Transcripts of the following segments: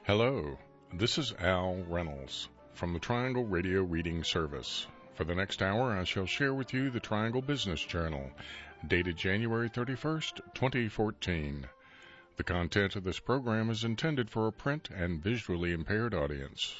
Hello, this is Al Reynolds from the Triangle Radio Reading Service. For the next hour, I shall share with you the Triangle Business Journal, dated January 31st, 2014. The content of this program is intended for a print and visually impaired audience.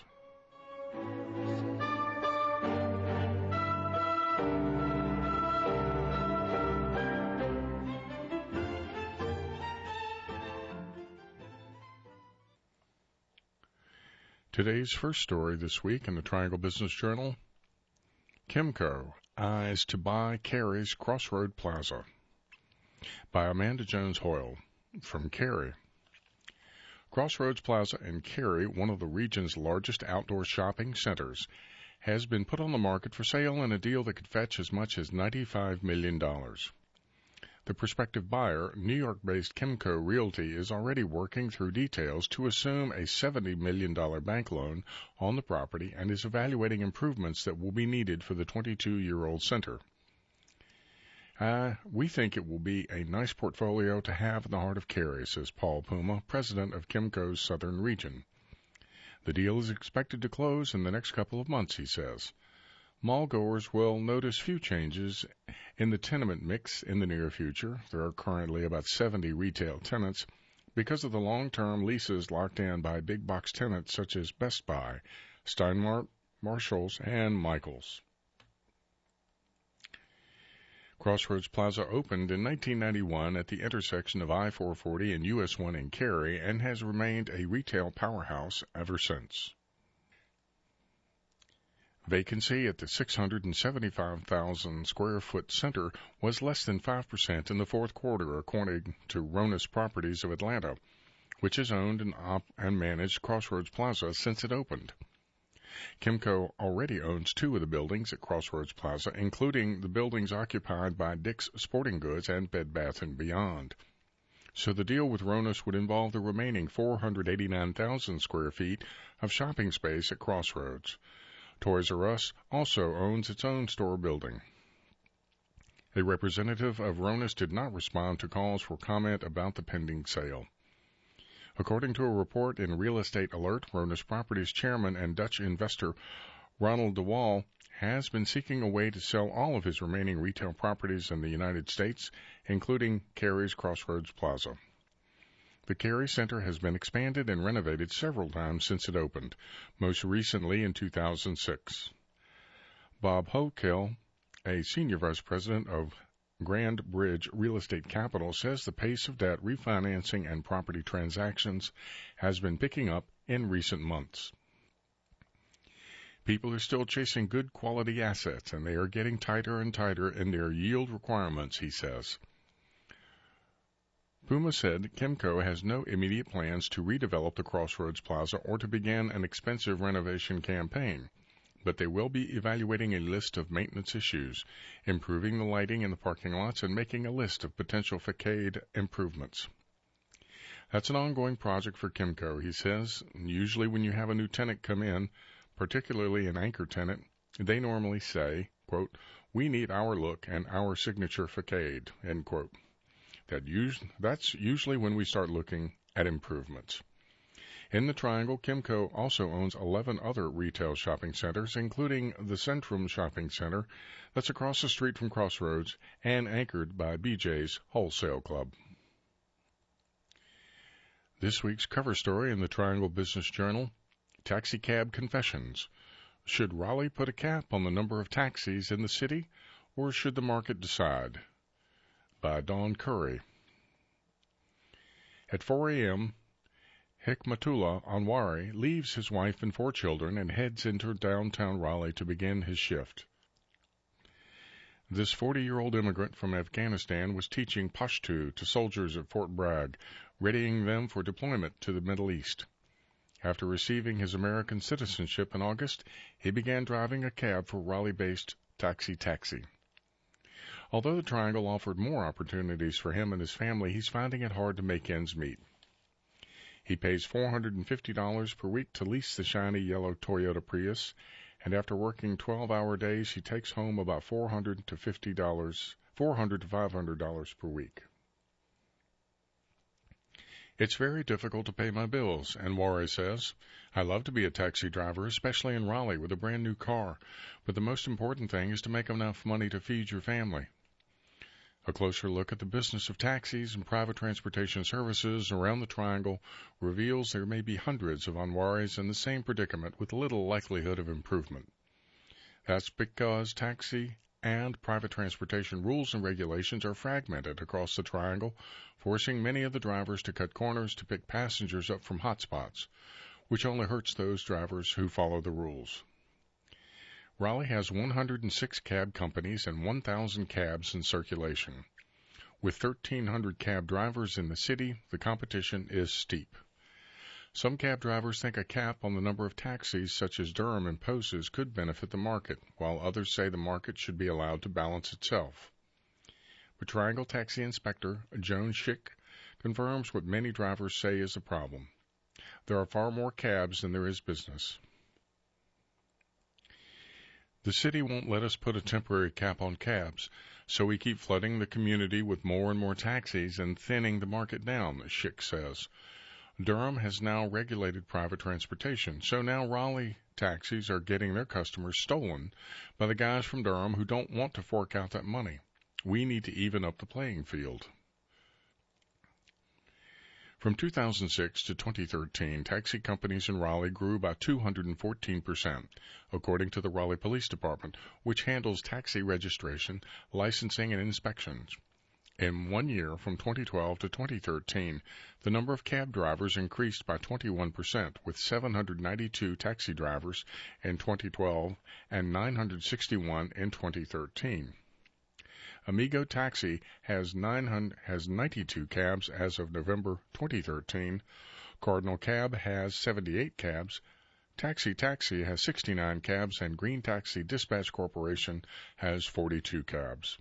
Today's first story this week in the Triangle Business Journal, Kimco Eyes to Buy Cary's Crossroad Plaza, by Amanda Jones Hoyle, from Cary. Crossroads Plaza in Cary, one of the region's largest outdoor shopping centers, has been put on the market for sale in a deal that could fetch as much as $95 million. The prospective buyer, New York-based Kimco Realty, is already working through details to assume a $70 million bank loan on the property and is evaluating improvements that will be needed for the 22-year-old center. We think it will be a nice portfolio to have in the heart of Cary, says Paul Puma, president of Kimco's southern region. The deal is expected to close in the next couple of months, he says. Mall-goers will notice few changes in the tenement mix in the near future. There are currently about 70 retail tenants because of the long-term leases locked in by big-box tenants such as Best Buy, Stein Mart, Marshalls, and Michaels. Crossroads Plaza opened in 1991 at the intersection of I-440 and US 1 in Cary and has remained a retail powerhouse ever since. Vacancy at the 675,000 square foot center was less than 5% in the fourth quarter, according to Ronas Properties of Atlanta, which has owned and managed Crossroads Plaza since it opened. Kimco already owns two of the buildings at Crossroads Plaza, including the buildings occupied by Dick's Sporting Goods and Bed Bath & Beyond. So the deal with Ronas would involve the remaining 489,000 square feet of shopping space at Crossroads. Toys R Us also owns its own store building. A representative of Ronas did not respond to calls for comment about the pending sale. According to a report in Real Estate Alert, Ronas Properties chairman and Dutch investor Ronald de Waal has been seeking a way to sell all of his remaining retail properties in the United States, including Cary's Crossroads Plaza. The Cary Center has been expanded and renovated several times since it opened, most recently in 2006. Bob Hokill, a senior vice president of Grand Bridge Real Estate Capital, says the pace of debt refinancing and property transactions has been picking up in recent months. People are still chasing good quality assets, and they are getting tighter and tighter in their yield requirements, he says. Puma said Kimco has no immediate plans to redevelop the Crossroads Plaza or to begin an expensive renovation campaign, but they will be evaluating a list of maintenance issues, improving the lighting in the parking lots, and making a list of potential facade improvements. That's an ongoing project for Kimco, he says. Usually when you have a new tenant come in, particularly an anchor tenant, they normally say, quote, "We need our look and our signature facade," end quote. That's usually when we start looking at improvements. In the Triangle, Kimco also owns 11 other retail shopping centers, including the Centrum Shopping Center that's across the street from Crossroads and anchored by BJ's Wholesale Club. This week's cover story in the Triangle Business Journal, Taxicab Confessions. Should Raleigh put a cap on the number of taxis in the city, or should the market decide? By Dawn Curry. At 4 a.m., Hikmatullah Anwari leaves his wife and 4 children and heads into downtown Raleigh to begin his shift. This 40-year-old immigrant from Afghanistan was teaching Pashto to soldiers at Fort Bragg, readying them for deployment to the Middle East. After receiving his American citizenship in August, he began driving a cab for Raleigh-based Taxi. Although the Triangle offered more opportunities for him and his family, he's finding it hard to make ends meet. He pays $450 per week to lease the shiny yellow Toyota Prius, and after working 12-hour days, he takes home about $400 to $500 per week. It's very difficult to pay my bills, Anware says. I love to be a taxi driver, especially in Raleigh with a brand new car, but the most important thing is to make enough money to feed your family. A closer look at the business of taxis and private transportation services around the Triangle reveals there may be hundreds of Anwares in the same predicament with little likelihood of improvement. That's because taxi and private transportation rules and regulations are fragmented across the Triangle, forcing many of the drivers to cut corners to pick passengers up from hotspots, which only hurts those drivers who follow the rules. Raleigh has 106 cab companies and 1,000 cabs in circulation. With 1,300 cab drivers in the city, the competition is steep. Some cab drivers think a cap on the number of taxis such as Durham imposes could benefit the market, while others say the market should be allowed to balance itself. But Triangle Taxi Inspector Joan Schick confirms what many drivers say is the problem. There are far more cabs than there is business. The city won't let us put a temporary cap on cabs, so we keep flooding the community with more and more taxis and thinning the market down, Schick says. Durham has now regulated private transportation, so now Raleigh taxis are getting their customers stolen by the guys from Durham who don't want to fork out that money. We need to even up the playing field. From 2006 to 2013, taxi companies in Raleigh grew by 214%, according to the Raleigh Police Department, which handles taxi registration, licensing, and inspections. In 1 year, from 2012 to 2013, the number of cab drivers increased by 21%, with 792 taxi drivers in 2012 and 961 in 2013. Amigo Taxi has 92 cabs as of November 2013. Cardinal Cab has 78 cabs. Taxi has 69 cabs, and Green Taxi Dispatch Corporation has 42 cabs.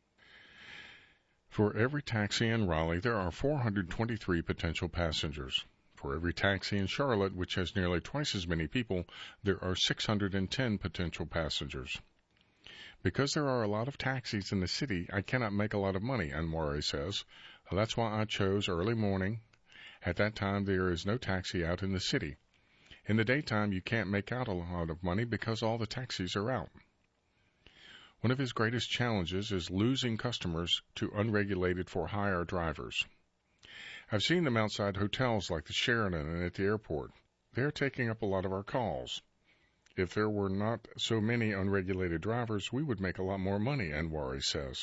For every taxi in Raleigh, there are 423 potential passengers. For every taxi in Charlotte, which has nearly twice as many people, there are 610 potential passengers. Because there are a lot of taxis in the city, I cannot make a lot of money, Anware says. That's why I chose early morning. At that time, there is no taxi out in the city. In the daytime, you can't make out a lot of money because all the taxis are out. One of his greatest challenges is losing customers to unregulated for-hire drivers. I've seen them outside hotels like the Sheraton and at the airport. They're taking up a lot of our calls. If there were not so many unregulated drivers, we would make a lot more money, Anware says.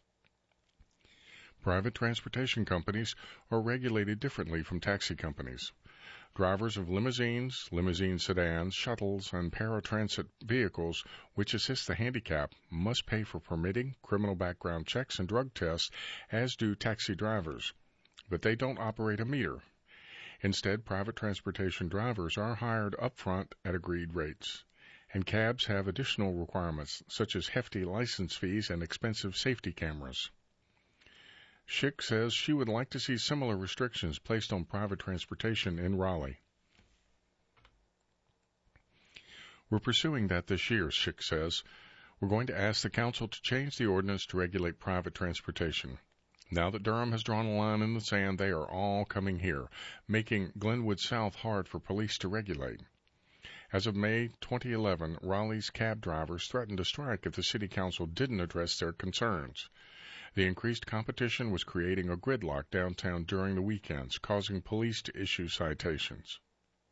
Private transportation companies are regulated differently from taxi companies. Drivers of limousines, limousine sedans, shuttles, and paratransit vehicles which assist the handicapped must pay for permitting, criminal background checks, and drug tests, as do taxi drivers. But they don't operate a meter. Instead, private transportation drivers are hired up front at agreed rates, and cabs have additional requirements such as hefty license fees and expensive safety cameras. Schick says she would like to see similar restrictions placed on private transportation in Raleigh. We're pursuing that this year, Schick says. We're going to ask the council to change the ordinance to regulate private transportation. Now that Durham has drawn a line in the sand, they are all coming here, making Glenwood South hard for police to regulate. As of May 2011, Raleigh's cab drivers threatened to strike if the city council didn't address their concerns. The increased competition was creating a gridlock downtown during the weekends, causing police to issue citations.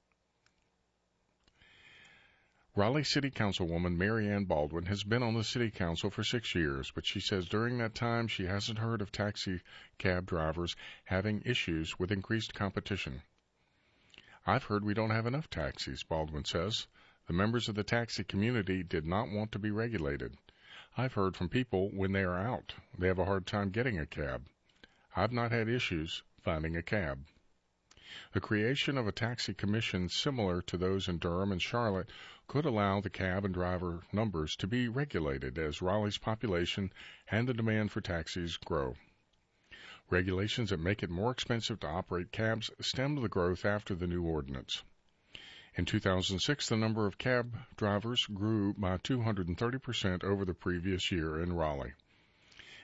Raleigh City Councilwoman Mary Ann Baldwin has been on the city council for 6 years, but she says during that time she hasn't heard of taxi cab drivers having issues with increased competition. I've heard we don't have enough taxis, Baldwin says. The members of the taxi community did not want to be regulated. I've heard from people when they are out, they have a hard time getting a cab. I've not had issues finding a cab. The creation of a taxi commission similar to those in Durham and Charlotte could allow the cab and driver numbers to be regulated as Raleigh's population and the demand for taxis grow. Regulations that make it more expensive to operate cabs stemmed the growth after the new ordinance. In 2006, the number of cab drivers grew by 230% over the previous year in Raleigh.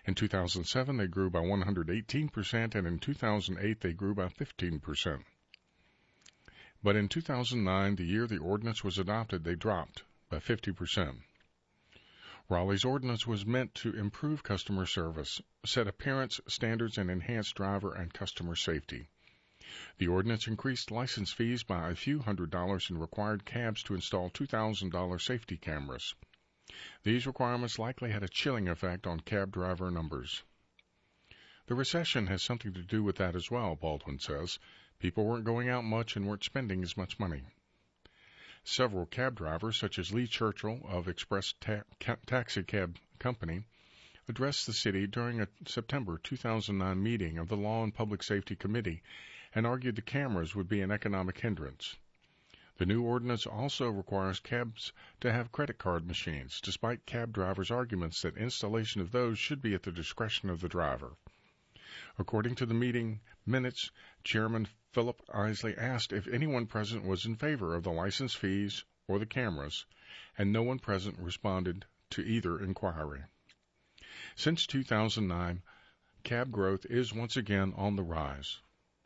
In 2007, they grew by 118%, and in 2008, they grew by 15%. But in 2009, the year the ordinance was adopted, they dropped by 50%. Raleigh's ordinance was meant to improve customer service, set appearance standards, and enhance driver and customer safety. The ordinance increased license fees by a few $100s and required cabs to install $2,000 safety cameras. These requirements likely had a chilling effect on cab driver numbers. The recession has something to do with that as well, Baldwin says. People weren't going out much and weren't spending as much money. Several cab drivers, such as Lee Churchill of Express Taxi Cab Company, addressed the city during a September 2009 meeting of the Law and Public Safety Committee and argued the cameras would be an economic hindrance. The new ordinance also requires cabs to have credit card machines, despite cab drivers' arguments that installation of those should be at the discretion of the driver. According to the meeting minutes, Chairman Philip Isley asked if anyone present was in favor of the license fees or the cameras, and no one present responded to either inquiry. Since 2009, cab growth is once again on the rise.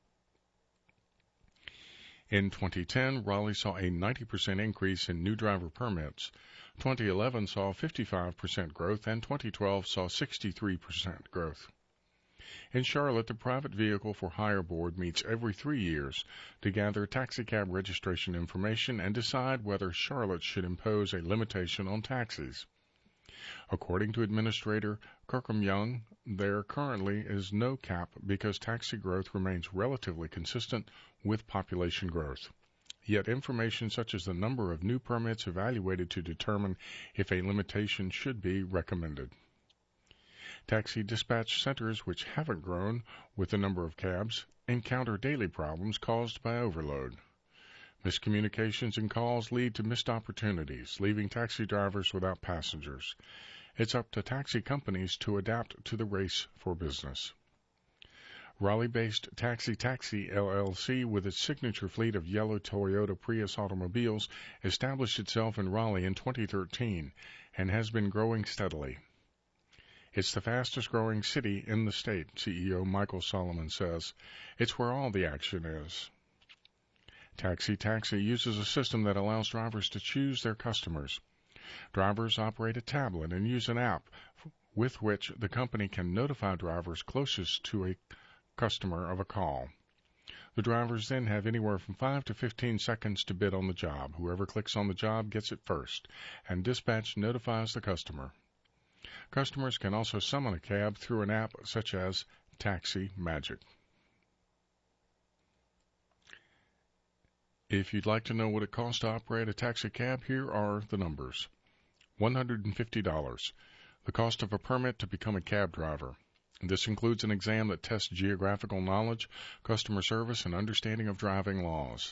In 2010, Raleigh saw a 90% increase in new driver permits. 2011 saw 55% growth, and 2012 saw 63% growth. In Charlotte, the Private Vehicle for Hire Board meets every 3 years to gather taxicab registration information and decide whether Charlotte should impose a limitation on taxis. According to Administrator Kirkham Young, there currently is no cap because taxi growth remains relatively consistent with population growth. Yet information such as the number of new permits evaluated to determine if a limitation should be recommended. Taxi dispatch centers, which haven't grown with the number of cabs, encounter daily problems caused by overload. Miscommunications and calls lead to missed opportunities, leaving taxi drivers without passengers. It's up to taxi companies to adapt to the race for business. Raleigh-based Taxi LLC, with its signature fleet of yellow Toyota Prius automobiles, established itself in Raleigh in 2013 and has been growing steadily. It's the fastest-growing city in the state, CEO Michael Solomon says. It's where all the action is. Taxi uses a system that allows drivers to choose their customers. Drivers operate a tablet and use an app with which the company can notify drivers closest to a customer of a call. The drivers then have anywhere from 5 to 15 seconds to bid on the job. Whoever clicks on the job gets it first, and dispatch notifies the customer. Customers can also summon a cab through an app such as Taxi Magic. If you'd like to know what it costs to operate a taxi cab, here are the numbers. $150, the cost of a permit to become a cab driver. This includes an exam that tests geographical knowledge, customer service, and understanding of driving laws.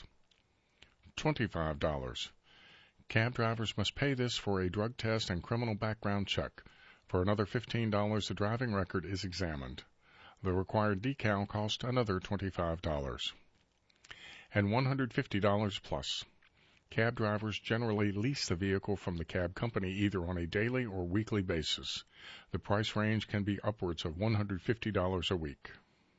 $25. Cab drivers must pay this for a drug test and criminal background check. For another $15, the driving record is examined. The required decal costs another $25. And $150 plus. Cab drivers generally lease the vehicle from the cab company either on a daily or weekly basis. The price range can be upwards of $150 a week.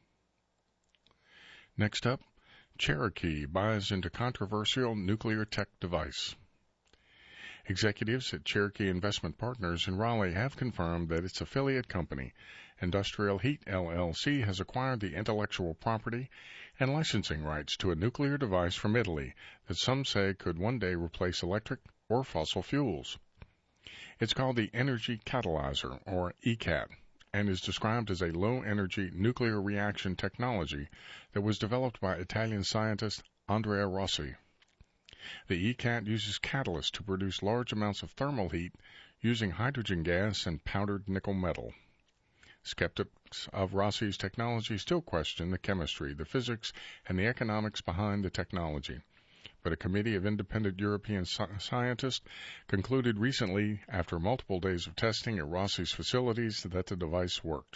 Next up, Cherokee buys into controversial nuclear tech device. Executives at Cherokee Investment Partners in Raleigh have confirmed that its affiliate company, Industrial Heat LLC, has acquired the intellectual property and licensing rights to a nuclear device from Italy that some say could one day replace electric or fossil fuels. It's called the Energy Catalyzer, or ECAT, and is described as a low-energy nuclear reaction technology that was developed by Italian scientist Andrea Rossi. The ECAT uses catalysts to produce large amounts of thermal heat using hydrogen gas and powdered nickel metal. Skeptics of Rossi's technology still question the chemistry, the physics, and the economics behind the technology. But a committee of independent European scientists concluded recently, after multiple days of testing at Rossi's facilities, that the device worked.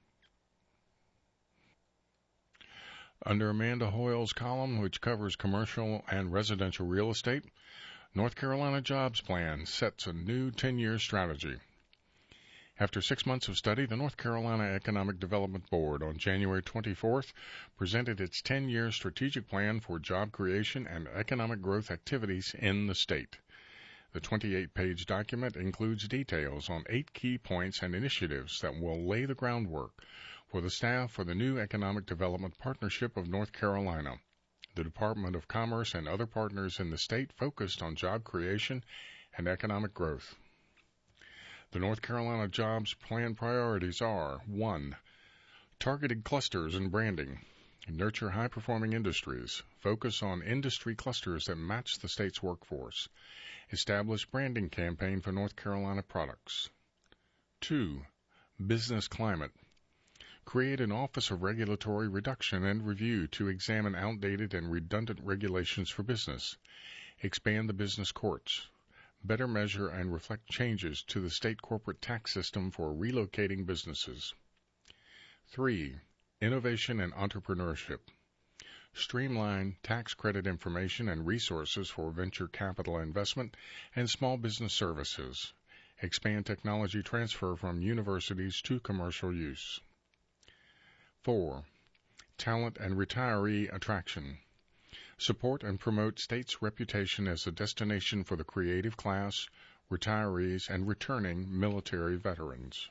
Under Amanda Hoyle's column, which covers commercial and residential real estate, North Carolina Jobs Plan sets a new 10-year strategy. After 6 months of study, the North Carolina Economic Development Board on January 24th presented its 10-year strategic plan for job creation and economic growth activities in the state. The 28-page document includes details on 8 key points and initiatives that will lay the groundwork for the staff for the new Economic Development Partnership of North Carolina. The Department of Commerce and other partners in the state focused on job creation and economic growth. The North Carolina Jobs Plan priorities are: 1. Targeted clusters and branding. Nurture high-performing industries. Focus on industry clusters that match the state's workforce. Establish branding campaign for North Carolina products. 2. Business climate. Create an Office of Regulatory Reduction and Review to examine outdated and redundant regulations for business. Expand the business courts. Better measure and reflect changes to the state corporate tax system for relocating businesses. 3. Innovation and entrepreneurship. Streamline tax credit information and resources for venture capital investment and small business services. Expand technology transfer from universities to commercial use. 4. Talent and retiree attraction. Support and promote state's reputation as a destination for the creative class, retirees, and returning military veterans.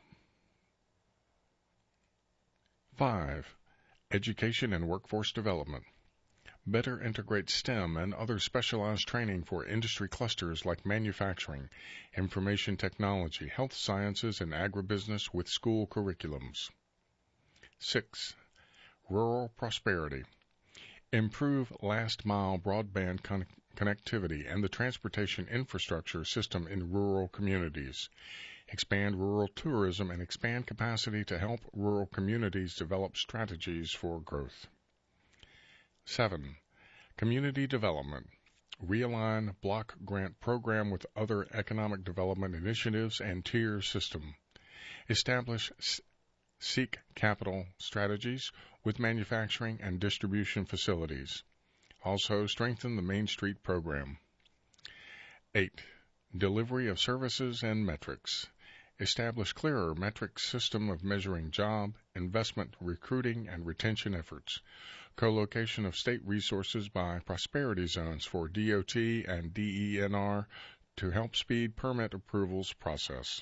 5. Education and workforce development. Better integrate STEM and other specialized training for industry clusters like manufacturing, information technology, health sciences, and agribusiness with school curriculums. 6. Rural prosperity. Improve last-mile broadband connectivity and the transportation infrastructure system in rural communities. Expand rural tourism and expand capacity to help rural communities develop strategies for growth. 7. Community development. Realign block grant program with other economic development initiatives and tier system. Establish seek capital strategies with manufacturing and distribution facilities. Also, strengthen the Main Street program. 8. Delivery of services and metrics. Establish clearer metric system of measuring job, investment, recruiting, and retention efforts. Co-location of state resources by prosperity zones for DOT and DENR to help speed permit approvals process.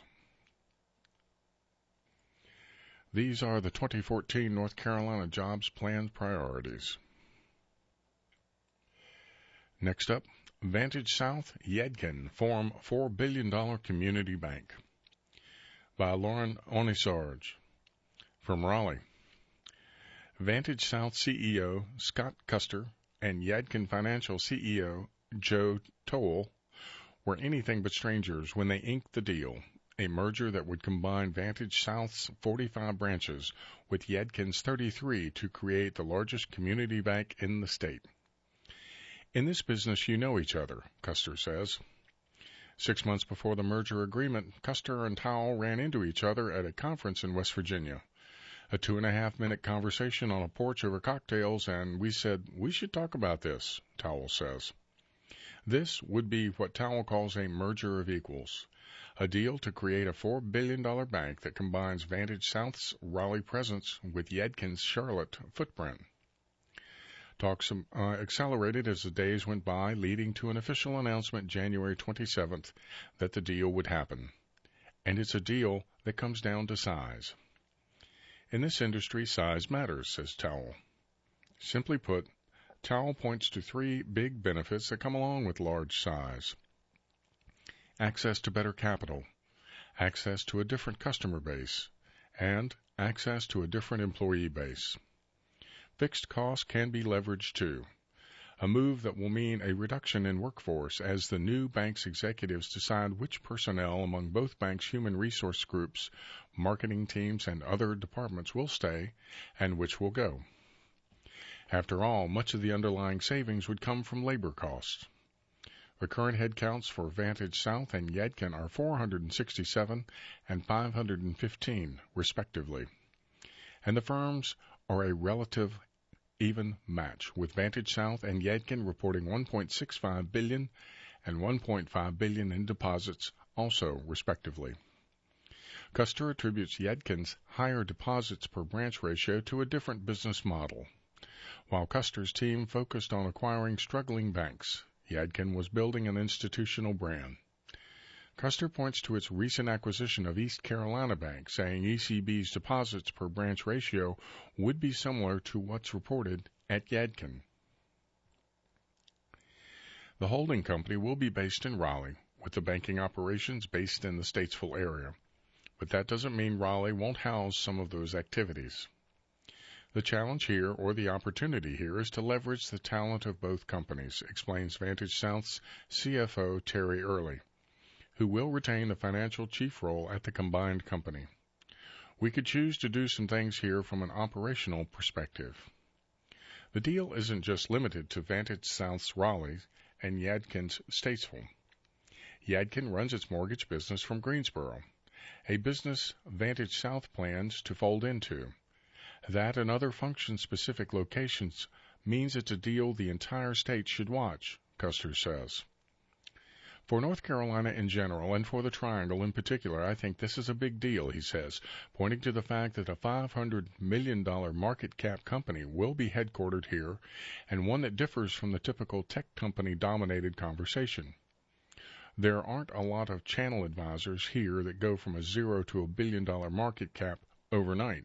These are the 2014 North Carolina Jobs Plan priorities. Next up, Vantage South Yadkin form $4 billion community bank. By Lauren Onisarge from Raleigh. Vantage South CEO Scott Custer and Yadkin Financial CEO Joe Toll were anything but strangers when they inked the deal, a merger that would combine Vantage South's 45 branches with Yadkin's 33 to create the largest community bank in the state. In this business, you know each other, Custer says. 6 months before the merger agreement, Custer and Towle ran into each other at a conference in West Virginia. A 2.5-minute conversation on a porch over cocktails, and we said, we should talk about this, Towle says. This would be what Towle calls a merger of equals, a deal to create a $4 billion bank that combines Vantage South's Raleigh presence with Yadkin's Charlotte footprint. Talks accelerated as the days went by, leading to an official announcement January 27th that the deal would happen. And it's a deal that comes down to size. In this industry, size matters, says Towle. Simply put, Towle points to 3 big benefits that come along with large size. Access to better capital, access to a different customer base, and access to a different employee base. Fixed costs can be leveraged too, a move that will mean a reduction in workforce as the new bank's executives decide which personnel among both banks' human resource groups, marketing teams, and other departments will stay and which will go. After all, much of the underlying savings would come from labor costs. The current headcounts for Vantage South and Yadkin are 467 and 515, respectively, and the firms are a relative even match, with Vantage South and Yadkin reporting $1.65 billion and $1.5 billion in deposits, also respectively. Custer attributes Yadkin's higher deposits per branch ratio to a different business model. While Custer's team focused on acquiring struggling banks, Yadkin was building an institutional brand. Custer points to its recent acquisition of East Carolina Bank, saying ECB's deposits per branch ratio would be similar to what's reported at Yadkin. The holding company will be based in Raleigh, with the banking operations based in the Statesville area. But that doesn't mean Raleigh won't house some of those activities. The challenge here, or the opportunity here, is to leverage the talent of both companies, explains Vantage South's CFO Terry Early, who will retain the financial chief role at the combined company. We could choose to do some things here from an operational perspective. The deal isn't just limited to Vantage South's Raleigh and Yadkin's Statesville. Yadkin runs its mortgage business from Greensboro, a business Vantage South plans to fold into. That and other function-specific locations means it's a deal the entire state should watch, Custer says. For North Carolina in general, and for the Triangle in particular, I think this is a big deal, he says, pointing to the fact that a $500 million market cap company will be headquartered here, and one that differs from the typical tech company-dominated conversation. There aren't a lot of channel advisors here that go from a $0 to $1 billion market cap overnight.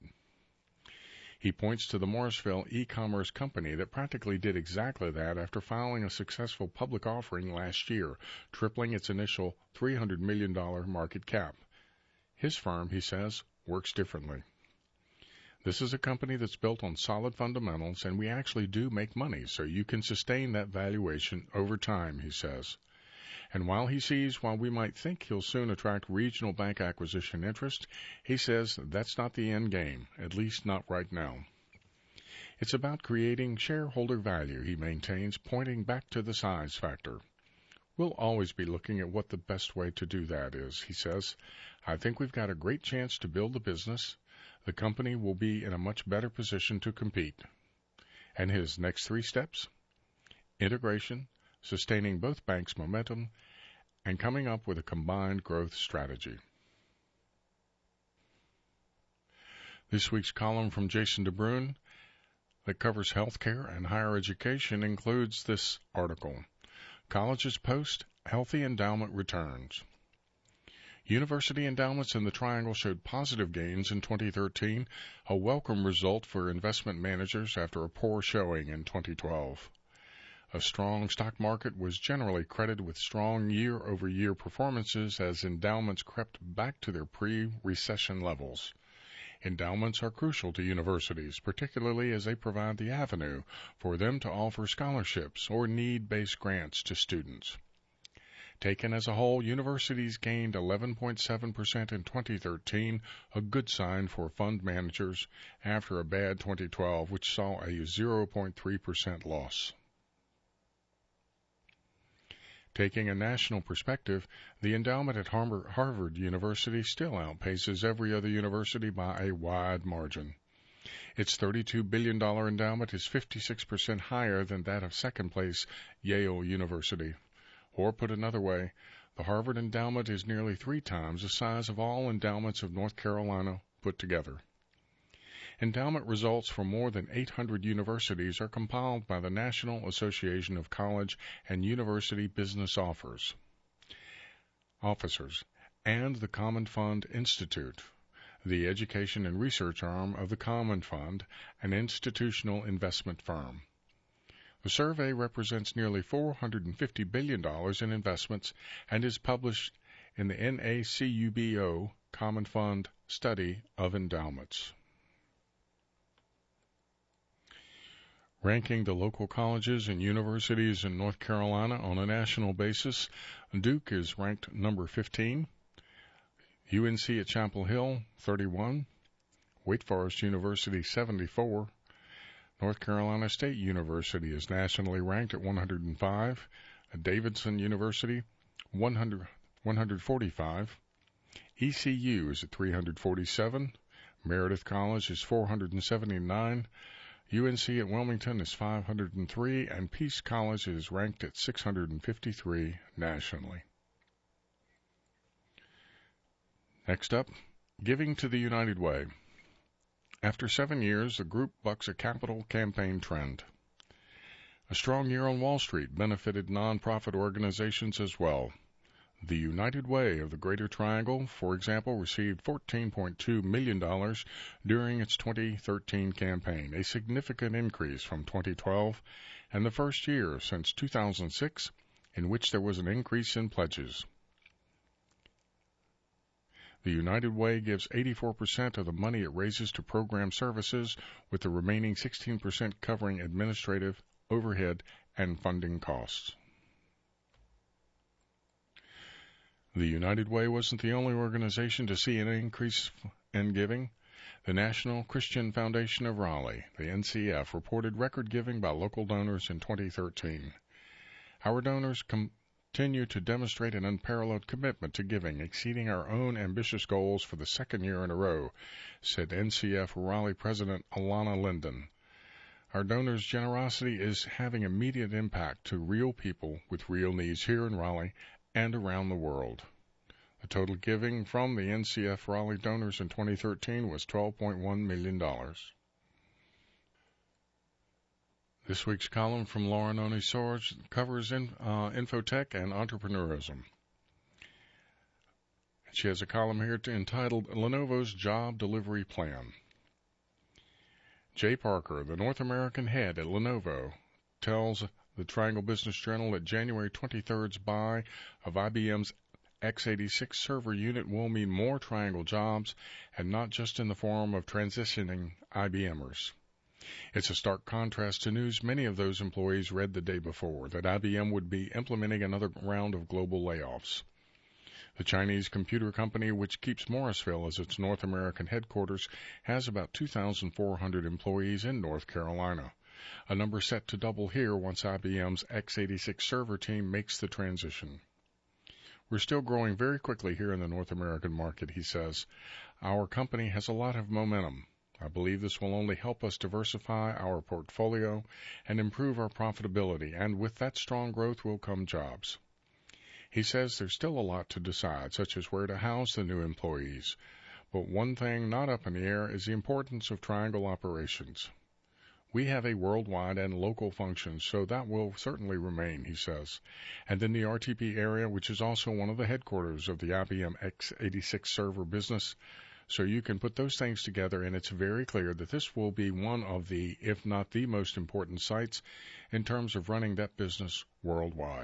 He points to the Morrisville e-commerce company that practically did exactly that after filing a successful public offering last year, tripling its initial $300 million market cap. His firm, he says, works differently. This is a company that's built on solid fundamentals, and we actually do make money, so you can sustain that valuation over time, he says. And while we might think he'll soon attract regional bank acquisition interest, he says that's not the end game, at least not right now. It's about creating shareholder value, he maintains, pointing back to the size factor. We'll always be looking at what the best way to do that is, he says. I think we've got a great chance to build the business. The company will be in a much better position to compete. And his next 3 steps? Integration, sustaining both banks' momentum, and coming up with a combined growth strategy. This week's column from Jason DeBruin that covers healthcare and higher education includes this article, Colleges Post Healthy Endowment Returns. University endowments in the Triangle showed positive gains in 2013, a welcome result for investment managers after a poor showing in 2012. A strong stock market was generally credited with strong year-over-year performances as endowments crept back to their pre-recession levels. Endowments are crucial to universities, particularly as they provide the avenue for them to offer scholarships or need-based grants to students. Taken as a whole, universities gained 11.7% in 2013, a good sign for fund managers after a bad 2012, which saw a 0.3% loss. Taking a national perspective, the endowment at Harvard University still outpaces every other university by a wide margin. Its $32 billion endowment is 56% higher than that of second-place Yale University. Or put another way, the Harvard endowment is nearly 3 times the size of all endowments of North Carolina put together. Endowment results from more than 800 universities are compiled by the National Association of College and University Business Officers and the Common Fund Institute, the education and research arm of the Common Fund, an institutional investment firm. The survey represents nearly $450 billion in investments and is published in the NACUBO Common Fund Study of Endowments. Ranking the local colleges and universities in North Carolina on a national basis, Duke is ranked number 15, UNC at Chapel Hill 31, Wake Forest University 74, North Carolina State University is nationally ranked at 105, Davidson University 145, ECU is at 347, Meredith College is 479, UNC at Wilmington is 503, and Peace College is ranked at 653 nationally. Next up, Giving to the United Way. After 7 years, the group bucks a capital campaign trend. A strong year on Wall Street benefited nonprofit organizations as well. The United Way of the Greater Triangle, for example, received $14.2 million during its 2013 campaign, a significant increase from 2012 and the first year since 2006 in which there was an increase in pledges. The United Way gives 84% of the money it raises to program services, with the remaining 16% covering administrative, overhead, and funding costs. The United Way wasn't the only organization to see an increase in giving. The National Christian Foundation of Raleigh, the NCF, reported record giving by local donors in 2013. Our donors continue to demonstrate an unparalleled commitment to giving, exceeding our own ambitious goals for the second year in a row, said NCF Raleigh President Alana Linden. Our donors' generosity is having immediate impact to real people with real needs here in Raleigh and around the world. The total giving from the NCF Raleigh donors in 2013 was $12.1 million. This week's column from Lauren Oni-Sorge covers infotech and entrepreneurism. She has a column here entitled Lenovo's Job Delivery Plan. Jay Parker, the North American head at Lenovo, tells the Triangle Business Journal that January 23rd's buy of IBM's x86 server unit will mean more Triangle jobs, and not just in the form of transitioning IBMers. It's a stark contrast to news many of those employees read the day before, that IBM would be implementing another round of global layoffs. The Chinese computer company, which keeps Morrisville as its North American headquarters, has about 2,400 employees in North Carolina, a number set to double here once IBM's x86 server team makes the transition. We're still growing very quickly here in the North American market, he says. Our company has a lot of momentum. I believe this will only help us diversify our portfolio and improve our profitability, and with that strong growth will come jobs. He says there's still a lot to decide, such as where to house the new employees. But one thing not up in the air is the importance of Triangle operations. We have a worldwide and local function, so that will certainly remain, he says. And in the RTP area, which is also one of the headquarters of the IBM x86 server business, so you can put those things together, and it's very clear that this will be one of the, if not the most important sites in terms of running that business worldwide.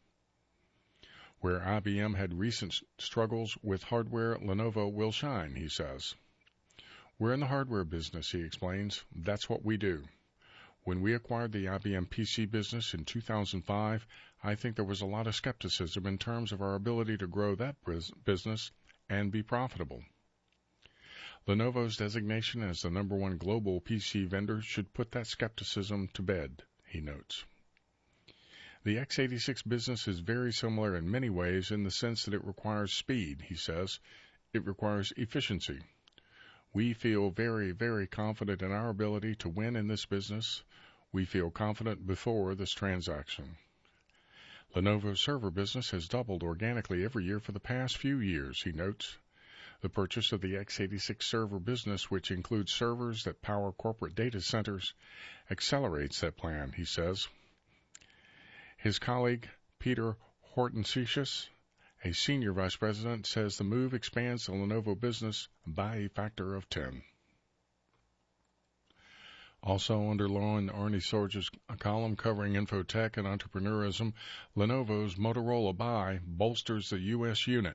Where IBM had recent struggles with hardware, Lenovo will shine, he says. We're in the hardware business, he explains. That's what we do. When we acquired the IBM PC business in 2005, I think there was a lot of skepticism in terms of our ability to grow that business and be profitable. Lenovo's designation as the number one global PC vendor should put that skepticism to bed, he notes. The x86 business is very similar in many ways in the sense that it requires speed, he says. It requires efficiency. We feel very, very confident in our ability to win in this business. We feel confident before this transaction. Lenovo's server business has doubled organically every year for the past few years, he notes. The purchase of the x86 server business, which includes servers that power corporate data centers, accelerates that plan, he says. His colleague, Peter Hortensius, a senior vice president, says the move expands the Lenovo business by a factor of 10. Also under Lauren Oni-Sorge's column covering infotech and entrepreneurism, Lenovo's Motorola buy bolsters the U.S. unit.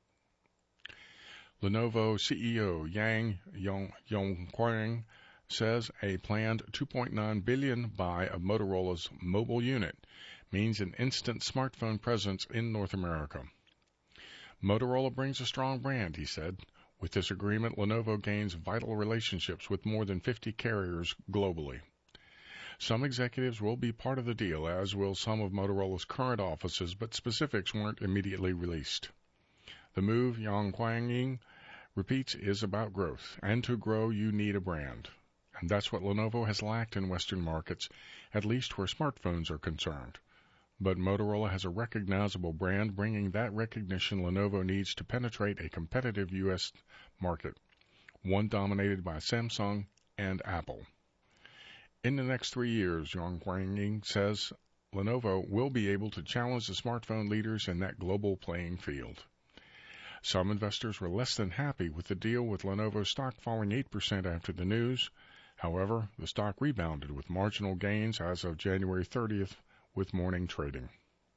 Lenovo CEO Yang Yongquang says a planned $2.9 billion buy of Motorola's mobile unit means an instant smartphone presence in North America. Motorola brings a strong brand, he said. With this agreement, Lenovo gains vital relationships with more than 50 carriers globally. Some executives will be part of the deal, as will some of Motorola's current offices, but specifics weren't immediately released. The move, Yongquang repeats, is about growth, and to grow you need a brand. And that's what Lenovo has lacked in Western markets, at least where smartphones are concerned. But Motorola has a recognizable brand, bringing that recognition Lenovo needs to penetrate a competitive U.S. market, one dominated by Samsung and Apple. In the next 3 years, Yang Huangying says Lenovo will be able to challenge the smartphone leaders in that global playing field. Some investors were less than happy with the deal, with Lenovo stock falling 8% after the news. However, the stock rebounded with marginal gains as of January 30th with morning trading.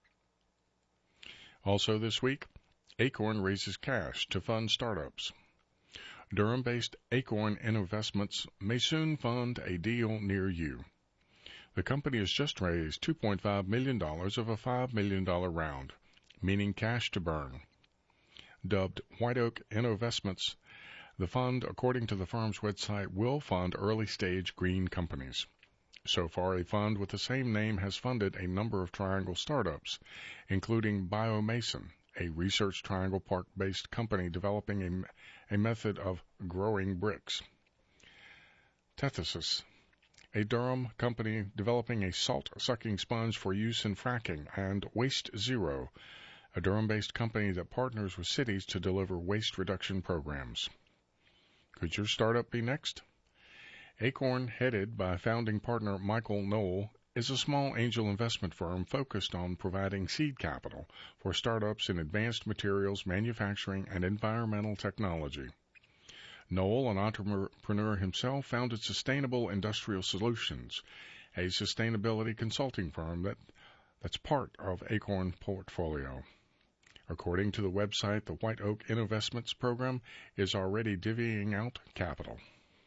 Also this week, Acorn raises cash to fund startups. Durham-based Acorn Investments may soon fund a deal near you. The company has just raised $2.5 million of a $5 million round, meaning cash to burn. Dubbed White Oak Investments, the fund, according to the firm's website, will fund early-stage green companies. So far, a fund with the same name has funded a number of Triangle startups, including BioMason, a Research Triangle Park-based company developing a method of growing bricks. Tethesis, a Durham company developing a salt-sucking sponge for use in fracking, and Waste Zero, a Durham-based company that partners with cities to deliver waste reduction programs. Could your startup be next? Acorn, headed by founding partner Michael Knoll, is a small angel investment firm focused on providing seed capital for startups in advanced materials manufacturing and environmental technology. Knoll, an entrepreneur himself, founded Sustainable Industrial Solutions, a sustainability consulting firm that's part of Acorn portfolio. According to the website, the White Oak Investments program is already divvying out capital.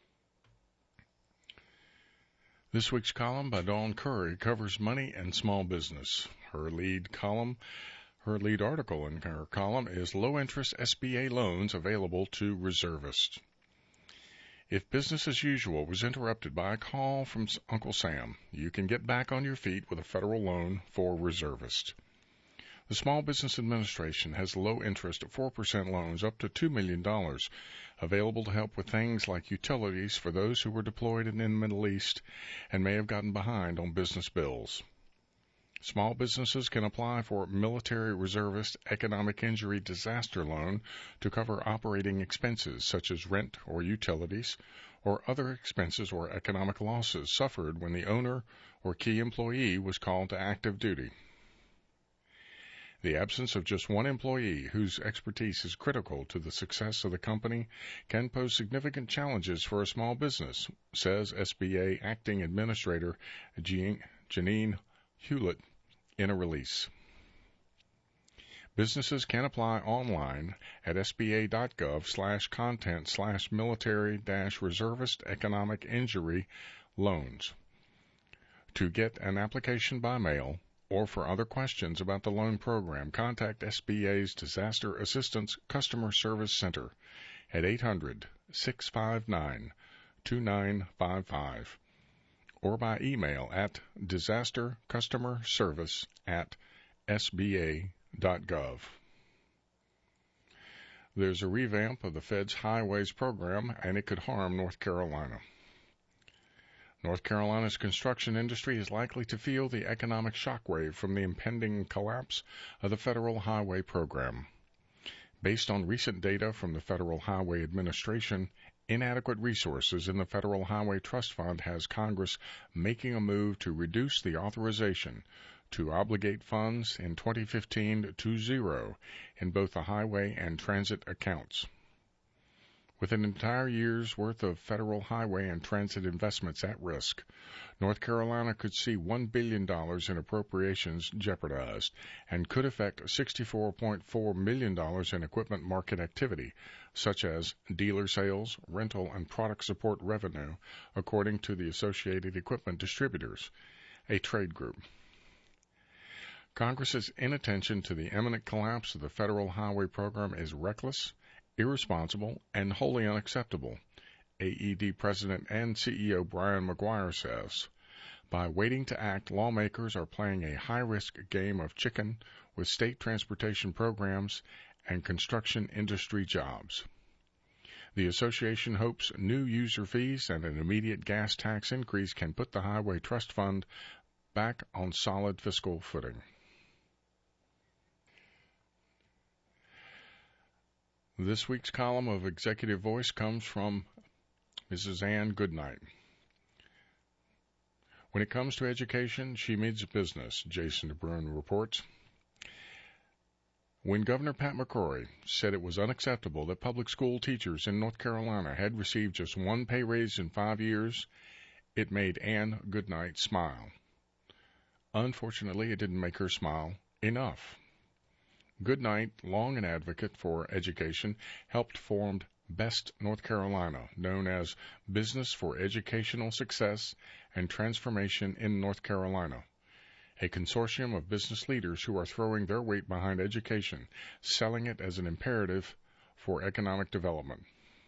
This week's column by Dawn Curry covers money and small business. Her lead article in her column is Low-Interest SBA Loans Available to Reservists. If business as usual was interrupted by a call from Uncle Sam, you can get back on your feet with a federal loan for reservists. The Small Business Administration has low-interest 4% loans up to $2 million available to help with things like utilities for those who were deployed in the Middle East and may have gotten behind on business bills. Small businesses can apply for Military Reservist Economic Injury Disaster Loan to cover operating expenses such as rent or utilities, or other expenses or economic losses suffered when the owner or key employee was called to active duty. The absence of just one employee whose expertise is critical to the success of the company can pose significant challenges for a small business, says SBA Acting Administrator Janine Hewlett in a release. Businesses can apply online at sba.gov/content/military-reservist economic injury loans. To get an application by mail, or for other questions about the loan program, contact SBA's Disaster Assistance Customer Service Center at 800-659-2955 or by email at disastercustomerservice@sba.gov. There's a revamp of the Fed's highways program, and it could harm North Carolina. North Carolina's construction industry is likely to feel the economic shockwave from the impending collapse of the Federal Highway Program. Based on recent data from the Federal Highway Administration, inadequate resources in the Federal Highway Trust Fund has Congress making a move to reduce the authorization to obligate funds in 2015 to zero in both the highway and transit accounts. With an entire year's worth of federal highway and transit investments at risk, North Carolina could see $1 billion in appropriations jeopardized and could affect $64.4 million in equipment market activity, such as dealer sales, rental, and product support revenue, according to the Associated Equipment Distributors, a trade group. Congress's inattention to the imminent collapse of the federal highway program is reckless, irresponsible, and wholly unacceptable, AED President and CEO Brian McGuire says. By waiting to act, lawmakers are playing a high-risk game of chicken with state transportation programs and construction industry jobs. The association hopes new user fees and an immediate gas tax increase can put the Highway Trust Fund back on solid fiscal footing. This week's column of Executive Voice comes from Mrs. Ann Goodnight. When it comes to education, she means business, Jason DeBruin reports. When Governor Pat McCrory said it was unacceptable that public school teachers in North Carolina had received just one pay raise in 5 years, it made Ann Goodnight smile. Unfortunately, it didn't make her smile enough. Goodnight, long an advocate for education, helped form BEST North Carolina, known as Business for Educational Success and Transformation in North Carolina, a consortium of business leaders who are throwing their weight behind education, selling it as an imperative for economic development.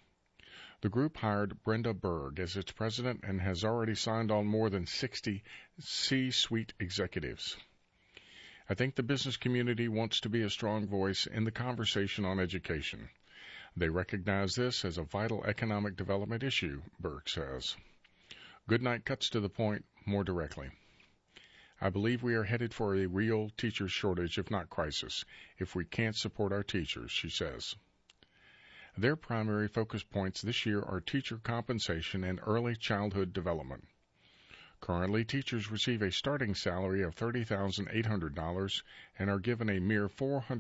The group hired Brenda Berg as its president and has already signed on more than 60 C-suite executives. I think the business community wants to be a strong voice in the conversation on education. They recognize this as a vital economic development issue, Berg says. Goodnight cuts to the point more directly. I believe we are headed for a real teacher shortage, if not crisis, if we can't support our teachers, she says. Their primary focus points this year are teacher compensation and early childhood development. Currently, teachers receive a starting salary of $30,800 and are given a mere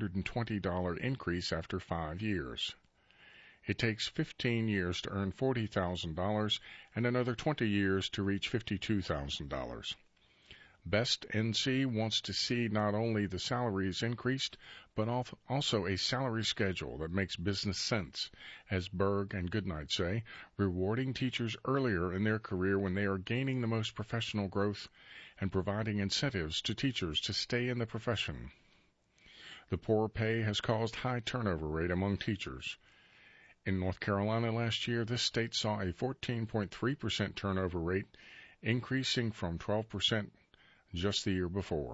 $420 increase after 5 years. It takes 15 years to earn $40,000 and another 20 years to reach $52,000. BEST NC wants to see not only the salaries increased, but also a salary schedule that makes business sense, as Berg and Goodnight say, rewarding teachers earlier in their career when they are gaining the most professional growth and providing incentives to teachers to stay in the profession. The poor pay has caused high turnover rate among teachers. In North Carolina last year, this state saw a 14.3% turnover rate, increasing from 12% just the year before.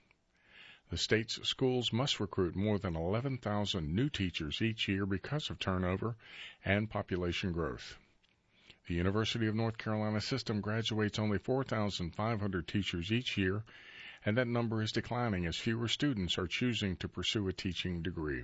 The state's schools must recruit more than 11,000 new teachers each year because of turnover and population growth. The University of North Carolina system graduates only 4,500 teachers each year, and that number is declining as fewer students are choosing to pursue a teaching degree.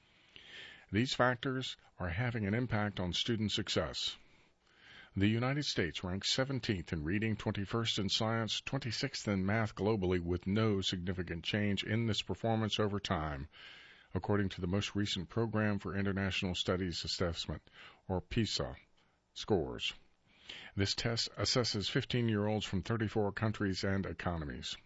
These factors are having an impact on student success. The United States ranks 17th in reading, 21st in science, 26th in math globally, with no significant change in this performance over time, according to the most recent Program for International Studies Assessment, or PISA, scores. This test assesses 15-year-olds from 34 countries and economies.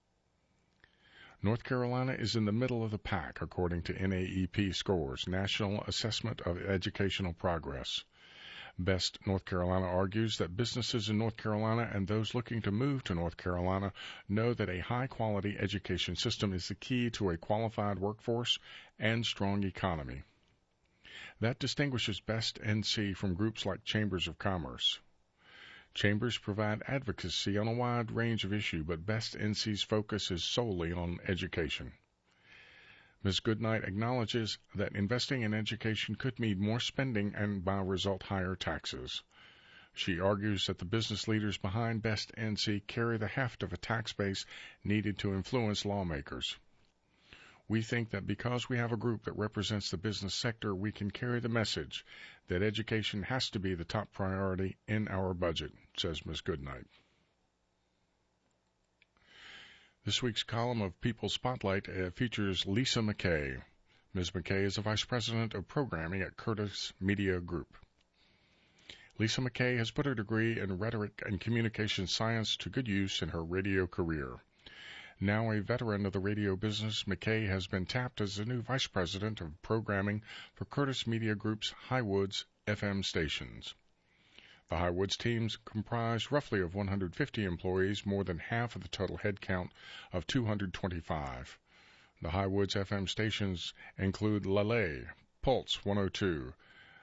North Carolina is in the middle of the pack, according to NAEP scores, National Assessment of Educational Progress. BEST North Carolina argues that businesses in North Carolina and those looking to move to North Carolina know that a high-quality education system is the key to a qualified workforce and strong economy. That distinguishes BEST NC from groups like Chambers of Commerce. Chambers provide advocacy on a wide range of issues, but BEST NC's focus is solely on education. Ms. Goodnight acknowledges that investing in education could mean more spending and, by result, higher taxes. She argues that the business leaders behind BEST NC carry the heft of a tax base needed to influence lawmakers. We think that because we have a group that represents the business sector, we can carry the message that education has to be the top priority in our budget, says Ms. Goodnight. This week's column of People Spotlight features Lisa McKay. Ms. McKay is the Vice President of Programming at Curtis Media Group. Lisa McKay has put her degree in Rhetoric and Communication Science to good use in her radio career. Now a veteran of the radio business, McKay has been tapped as the new Vice President of Programming for Curtis Media Group's Highwoods FM stations. The Highwoods teams comprise roughly of 150 employees, more than half of the total headcount of 225. The Highwoods FM stations include Lale, Pulse 102,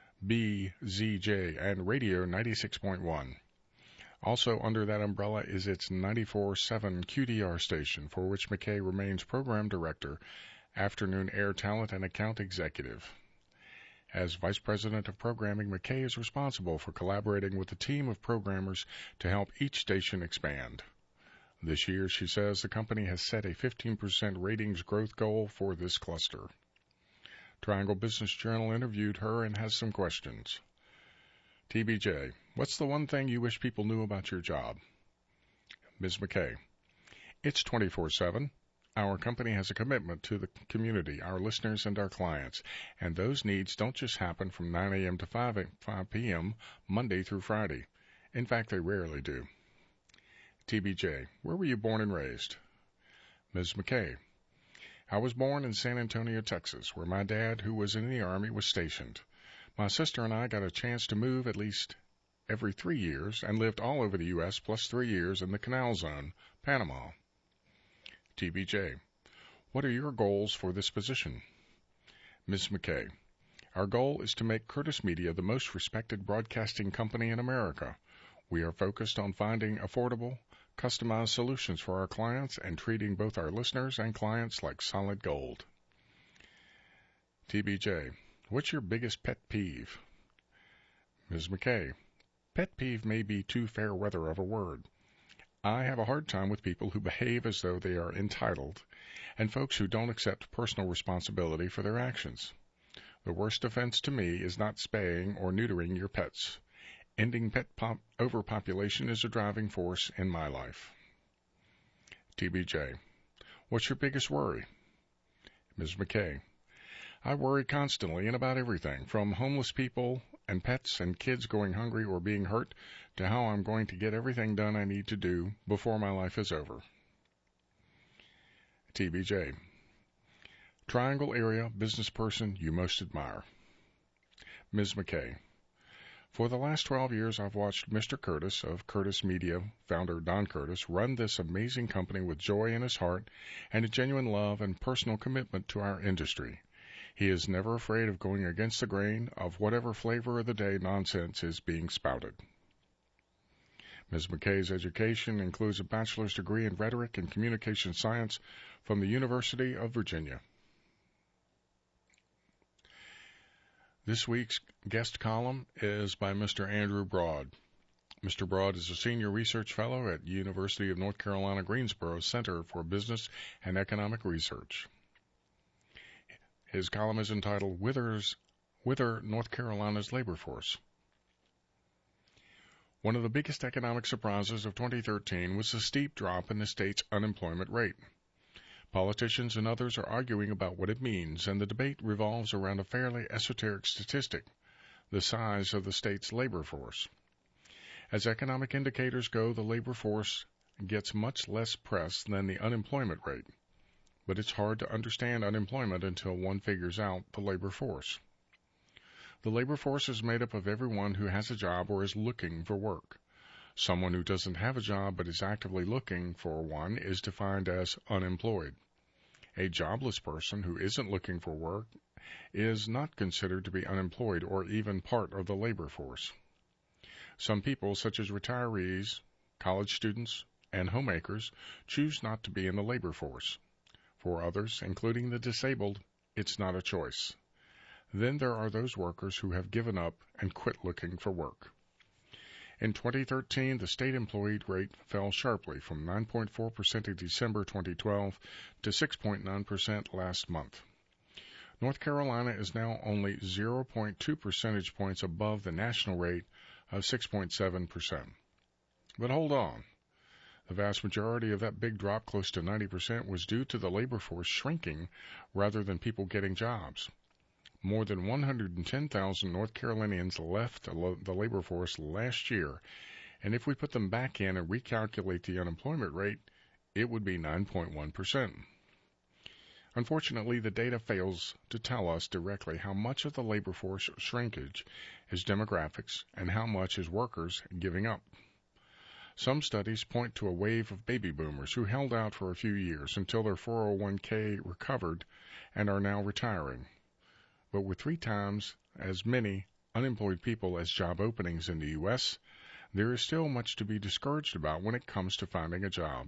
BZJ, and Radio 96.1. Also under that umbrella is its 94.7 QDR station, for which McKay remains Program Director, Afternoon Air Talent and Account Executive. As Vice President of Programming, McKay is responsible for collaborating with a team of programmers to help each station expand. This year, she says, the company has set a 15% ratings growth goal for this cluster. Triangle Business Journal interviewed her and has some questions. TBJ, what's the one thing you wish people knew about your job? Ms. McKay, it's 24/7. Our company has a commitment to the community, our listeners, and our clients, and those needs don't just happen from 9 a.m. to 5 p.m. Monday through Friday. In fact, they rarely do. TBJ, where were you born and raised? Ms. McKay, I was born in San Antonio, Texas, where my dad, who was in the Army, was stationed. My sister and I got a chance to move at least every 3 years and lived all over the U.S., plus 3 years in the Canal Zone, Panama. TBJ, what are your goals for this position? Ms. McKay, our goal is to make Curtis Media the most respected broadcasting company in America. We are focused on finding affordable, customized solutions for our clients and treating both our listeners and clients like solid gold. TBJ, what's your biggest pet peeve? Ms. McKay, pet peeve may be too fair weather of a word. I have a hard time with people who behave as though they are entitled and folks who don't accept personal responsibility for their actions. The worst offense to me is not spaying or neutering your pets. Ending pet overpopulation is a driving force in my life. TBJ, what's your biggest worry? Ms. McKay, I worry constantly and about everything, from homeless people and pets and kids going hungry or being hurt to how I'm going to get everything done I need to do before my life is over. TBJ, Triangle area business person you most admire. Ms. McKay, for the last 12 years, I've watched Mr. Curtis of Curtis Media, founder Don Curtis, run this amazing company with joy in his heart and a genuine love and personal commitment to our industry. He is never afraid of going against the grain of whatever flavor of the day nonsense is being spouted. Ms. McKay's education includes a bachelor's degree in rhetoric and communication science from the University of Virginia. This week's guest column is by Mr. Andrew Broad. Mr. Broad is a senior research fellow at University of North Carolina Greensboro Center for Business and Economic Research. His column is entitled Wither North Carolina's Labor Force. One of the biggest economic surprises of 2013 was the steep drop in the state's unemployment rate. Politicians and others are arguing about what it means, and the debate revolves around a fairly esoteric statistic, the size of the state's labor force. As economic indicators go, the labor force gets much less press than the unemployment rate, but it's hard to understand unemployment until one figures out the labor force. The labor force is made up of everyone who has a job or is looking for work. Someone who doesn't have a job but is actively looking for one is defined as unemployed. A jobless person who isn't looking for work is not considered to be unemployed or even part of the labor force. Some people, such as retirees, college students, and homemakers, choose not to be in the labor force. For others, including the disabled, it's not a choice. Then there are those workers who have given up and quit looking for work. In 2013, the state employed rate fell sharply from 9.4% in December 2012 to 6.9% last month. North Carolina is now only 0.2 percentage points above the national rate of 6.7%. But hold on. The vast majority of that big drop, close to 90%, was due to the labor force shrinking rather than people getting jobs. More than 110,000 North Carolinians left the labor force last year, and if we put them back in and recalculate the unemployment rate, it would be 9.1%. Unfortunately, the data fails to tell us directly how much of the labor force shrinkage is demographics and how much is workers giving up. Some studies point to a wave of baby boomers who held out for a few years until their 401k recovered and are now retiring. But with 3 times as many unemployed people as job openings in the U.S., there is still much to be discouraged about when it comes to finding a job.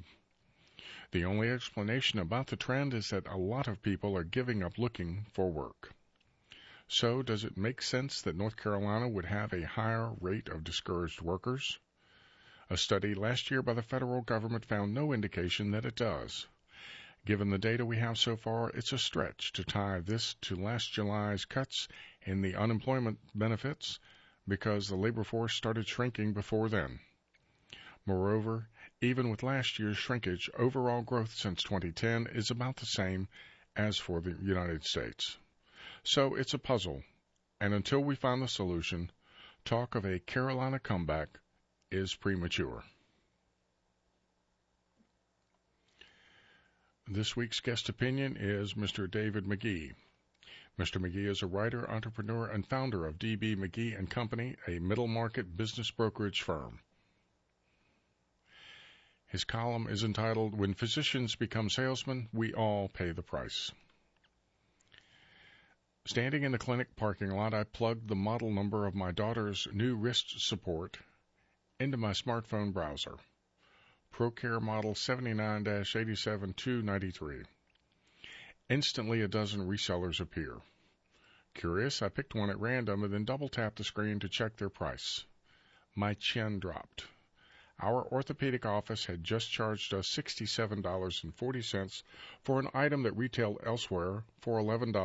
The only explanation about the trend is that a lot of people are giving up looking for work. So, does it make sense that North Carolina would have a higher rate of discouraged workers? A study last year by the federal government found no indication that it does. Given the data we have so far, it's a stretch to tie this to last July's cuts in the unemployment benefits because the labor force started shrinking before then. Moreover, even with last year's shrinkage, overall growth since 2010 is about the same as for the United States. So it's a puzzle, and until we find the solution, talk of a Carolina comeback is premature. This week's guest opinion is Mr. David McGee. Mr. McGee is a writer, entrepreneur, and founder of D.B. McGee & Company, a middle-market business brokerage firm. His column is entitled, When Physicians Become Salesmen, We All Pay the Price. Standing in the clinic parking lot, I plugged the model number of my daughter's new wrist support into my smartphone browser. ProCare model 79-87293. Instantly, a dozen resellers appear. Curious, I picked one at random and then double-tapped the screen to check their price. My chin dropped. Our orthopedic office had just charged us $67.40 for an item that retailed elsewhere for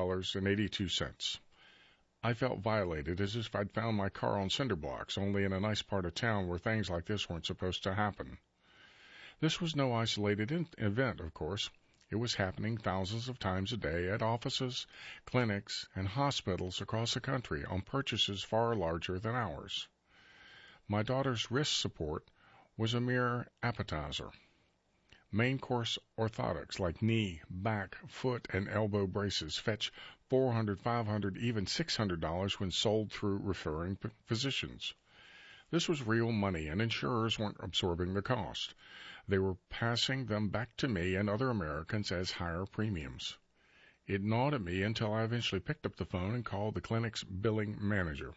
$11.82. I felt violated, as if I'd found my car on cinder blocks, only in a nice part of town where things like this weren't supposed to happen. This was no isolated event, of course. It was happening thousands of times a day at offices, clinics, and hospitals across the country on purchases far larger than ours. My daughter's wrist support was a mere appetizer. Main course orthotics like knee, back, foot, and elbow braces fetch $400, $500, even $600 when sold through referring physicians. This was real money, and insurers weren't absorbing the cost. They were passing them back to me and other Americans as higher premiums. It gnawed at me until I eventually picked up the phone and called the clinic's billing manager.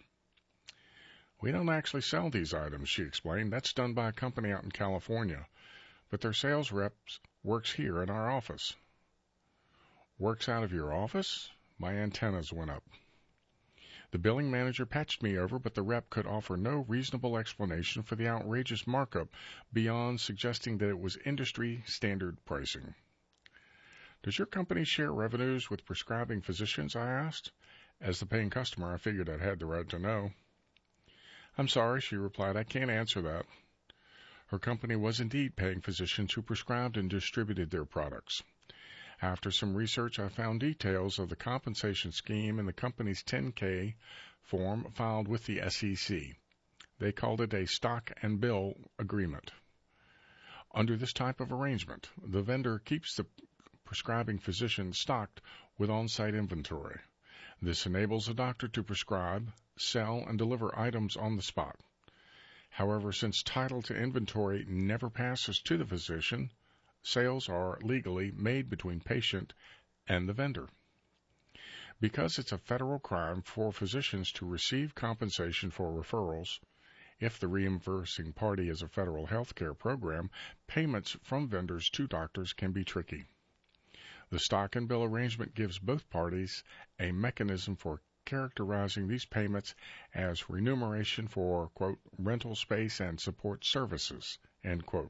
We don't actually sell these items, she explained. That's done by a company out in California. But their sales reps works here in our office. Works out of your office? My antennas went up. The billing manager patched me over, but the rep could offer no reasonable explanation for the outrageous markup beyond suggesting that it was industry standard pricing. Does your company share revenues with prescribing physicians? I asked. As the paying customer, I figured I had the right to know. I'm sorry, she replied. I can't answer that. Her company was indeed paying physicians who prescribed and distributed their products. After some research, I found details of the compensation scheme in the company's 10-K form filed with the SEC. They called it a stock and bill agreement. Under this type of arrangement, the vendor keeps the prescribing physician stocked with on-site inventory. This enables a doctor to prescribe, sell, and deliver items on the spot. However, since title to inventory never passes to the physician, sales are legally made between patient and the vendor. Because it's a federal crime for physicians to receive compensation for referrals, if the reimbursing party is a federal health care program, payments from vendors to doctors can be tricky. The stock and bill arrangement gives both parties a mechanism for characterizing these payments as remuneration for, quote, rental space and support services, end quote.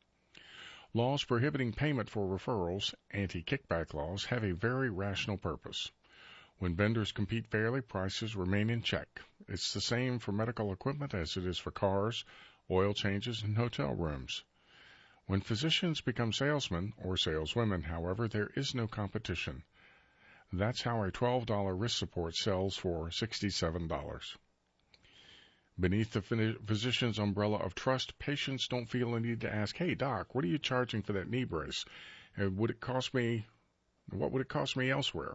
Laws prohibiting payment for referrals, anti-kickback laws, have a very rational purpose. When vendors compete fairly, prices remain in check. It's the same for medical equipment as it is for cars, oil changes, and hotel rooms. When physicians become salesmen or saleswomen, however, there is no competition. That's how a $12 wrist support sells for $67. Beneath the physician's umbrella of trust, patients don't feel a need to ask, hey, doc, what are you charging for that knee brace? What would it cost me elsewhere?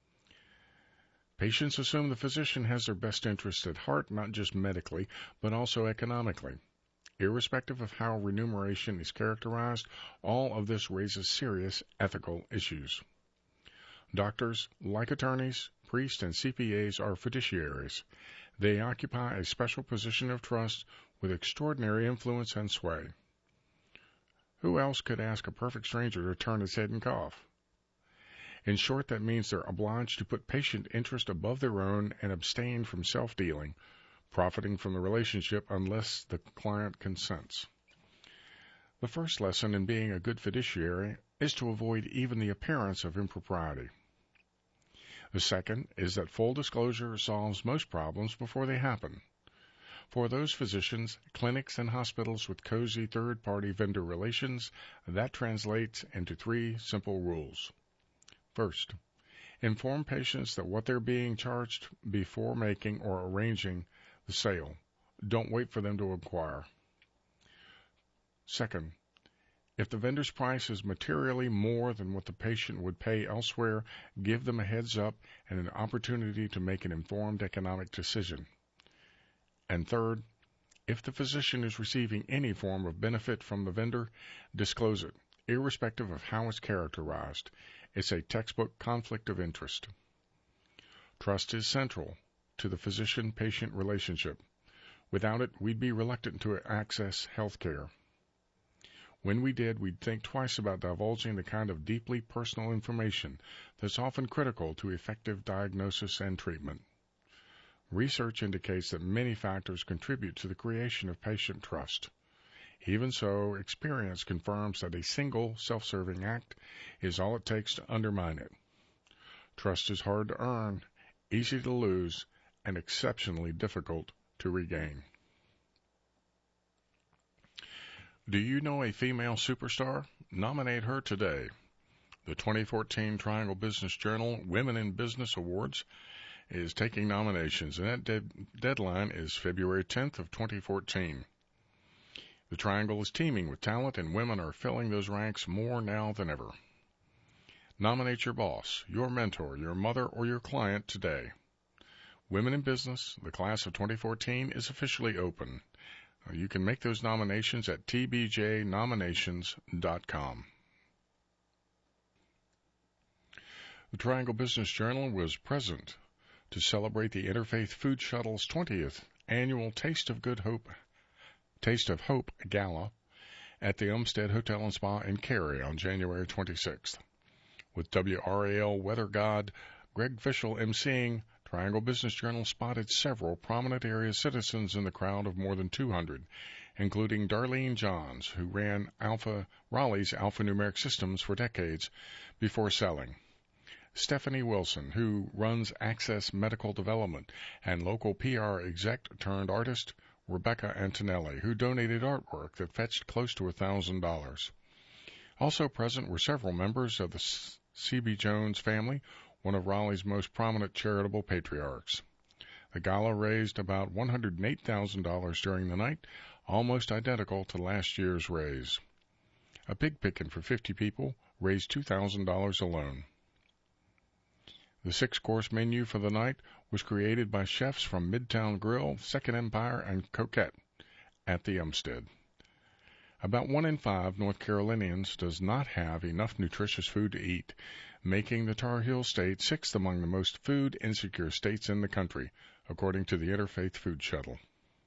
Patients assume the physician has their best interests at heart, not just medically, but also economically. Irrespective of how remuneration is characterized, all of this raises serious ethical issues. Doctors, like attorneys, priests, and CPAs, are fiduciaries. They occupy a special position of trust with extraordinary influence and sway. Who else could ask a perfect stranger to turn his head and cough? In short, that means they're obliged to put patient interest above their own and abstain from self-dealing, profiting from the relationship unless the client consents. The first lesson in being a good fiduciary is to avoid even the appearance of impropriety. The second is that full disclosure solves most problems before they happen. For those physicians, clinics, and hospitals with cozy third-party vendor relations, that translates into 3 simple rules. First, inform patients that what they're being charged before making or arranging the sale. Don't wait for them to inquire. Second, if the vendor's price is materially more than what the patient would pay elsewhere, give them a heads up and an opportunity to make an informed economic decision. And third, if the physician is receiving any form of benefit from the vendor, disclose it, irrespective of how it's characterized. It's a textbook conflict of interest. Trust is central to the physician-patient relationship. Without it, we'd be reluctant to access health care. When we did, we'd think twice about divulging the kind of deeply personal information that's often critical to effective diagnosis and treatment. Research indicates that many factors contribute to the creation of patient trust. Even so, experience confirms that a single self-serving act is all it takes to undermine it. Trust is hard to earn, easy to lose, and exceptionally difficult to regain. Do you know a female superstar? Nominate her today. The 2014 Triangle Business Journal Women in Business Awards is taking nominations, and that deadline is February 10th of 2014. The Triangle is teeming with talent, and women are filling those ranks more now than ever. Nominate your boss, your mentor, your mother, or your client today. Women in Business, the class of 2014, is officially open. You can make those nominations at tbjnominations.com. The Triangle Business Journal was present to celebrate the Interfaith Food Shuttle's 20th annual Taste of Hope Gala at the Umstead Hotel and Spa in Cary on January 26th. With WRAL weather god Greg Fishel emceeing, Triangle Business Journal spotted several prominent area citizens in the crowd of more than 200, including Darlene Johns, who ran Raleigh's Alphanumeric Systems for decades before selling, Stephanie Wilson, who runs Access Medical Development, and local PR exec-turned-artist Rebecca Antonelli, who donated artwork that fetched close to $1,000. Also present were several members of the C.B. Jones family, one of Raleigh's most prominent charitable patriarchs. The gala raised about $108,000 during the night, almost identical to last year's raise. A pig pickin' for 50 people raised $2,000 alone. The 6-course menu for the night was created by chefs from Midtown Grill, Second Empire, and Coquette at the Umstead. About 1 in 5 North Carolinians does not have enough nutritious food to eat, making the Tar Heel State 6th among the most food-insecure states in the country, according to the Interfaith Food Shuttle.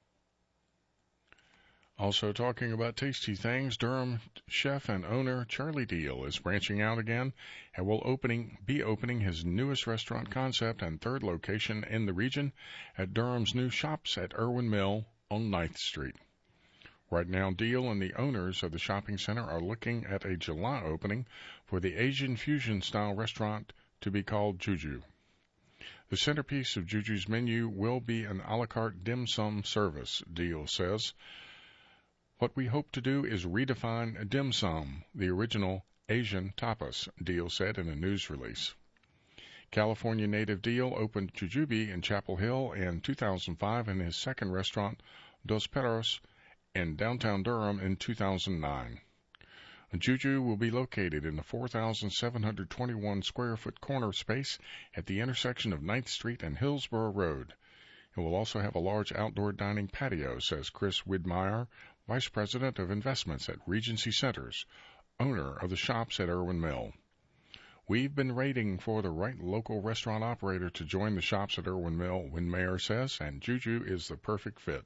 Also talking about tasty things, Durham chef and owner Charlie Deal is branching out again and will be opening his newest restaurant concept and 3rd location in the region at Durham's new Shops at Irwin Mill on 9th Street. Right now, Deal and the owners of the shopping center are looking at a July opening for the Asian fusion-style restaurant to be called Juju. The centerpiece of Juju's menu will be an a la carte dim sum service, Deal says. What we hope to do is redefine dim sum, the original Asian tapas, Deal said in a news release. California native Deal opened Jujube in Chapel Hill in 2005 and his second restaurant, Dos Perros, in downtown Durham in 2009. Juju will be located in the 4,721 square foot corner space at the intersection of 9th Street and Hillsborough Road. It will also have a large outdoor dining patio, says Chris Widmeyer, Vice President of Investments at Regency Centers, owner of the Shops at Irwin Mill. We've been waiting for the right local restaurant operator to join the Shops at Irwin Mill, Widmeyer says, and Juju is the perfect fit.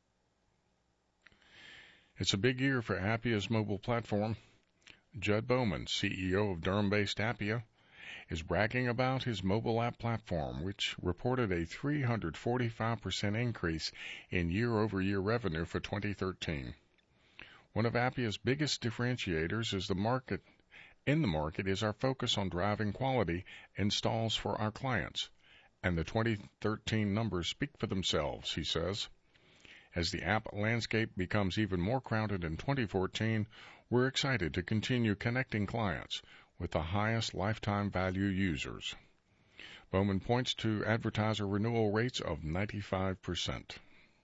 It's a big year for Appia's mobile platform. Judd Bowman, CEO of Durham-based Appia, is bragging about his mobile app platform, which reported a 345% increase in year-over-year revenue for 2013. One of Appia's biggest differentiators is the market in the market is our focus on driving quality installs for our clients, and the 2013 numbers speak for themselves, he says. As the app landscape becomes even more crowded in 2014, we're excited to continue connecting clients with the highest lifetime value users. Bowman points to advertiser renewal rates of 95%.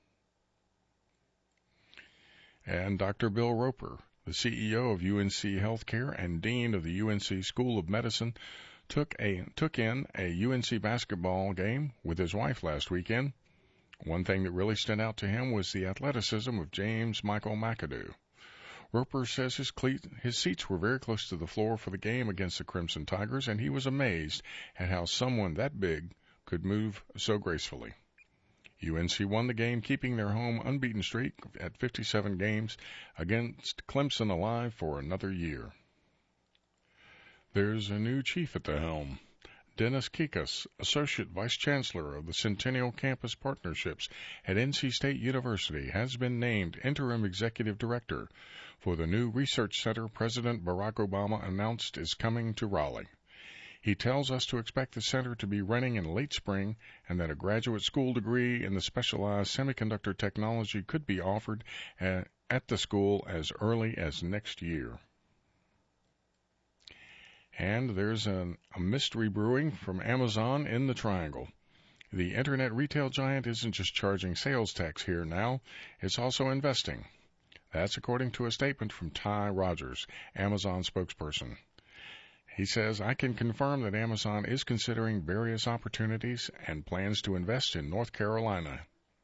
And Dr. Bill Roper, the CEO of UNC Healthcare and Dean of the UNC School of Medicine, took in a UNC basketball game with his wife last weekend. One thing that really stood out to him was the athleticism of James Michael McAdoo. Roper says his seats were very close to the floor for the game against the Crimson Tigers, and he was amazed at how someone that big could move so gracefully. UNC won the game, keeping their home unbeaten streak at 57 games against Clemson alive for another year. There's a new chief at the helm. Dennis Kikas, Associate Vice Chancellor of the Centennial Campus Partnerships at NC State University, has been named Interim Executive Director for the new research center President Barack Obama announced is coming to Raleigh. He tells us to expect the center to be running in late spring and that a graduate school degree in the specialized semiconductor technology could be offered at the school as early as next year. And there's a mystery brewing from Amazon in the Triangle. The internet retail giant isn't just charging sales tax here now, it's also investing. That's according to a statement from Ty Rogers, Amazon spokesperson. He says, I can confirm that Amazon is considering various opportunities and plans to invest in North Carolina.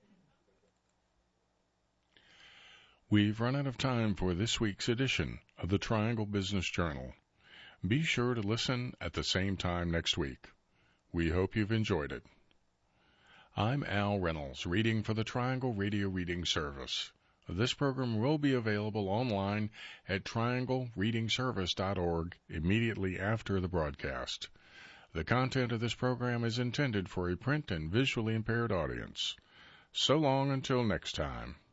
We've run out of time for this week's edition of the Triangle Business Journal. Be sure to listen at the same time next week. We hope you've enjoyed it. I'm Al Reynolds, reading for the Triangle Radio Reading Service. This program will be available online at trianglereadingservice.org immediately after the broadcast. The content of this program is intended for a print and visually impaired audience. So long until next time.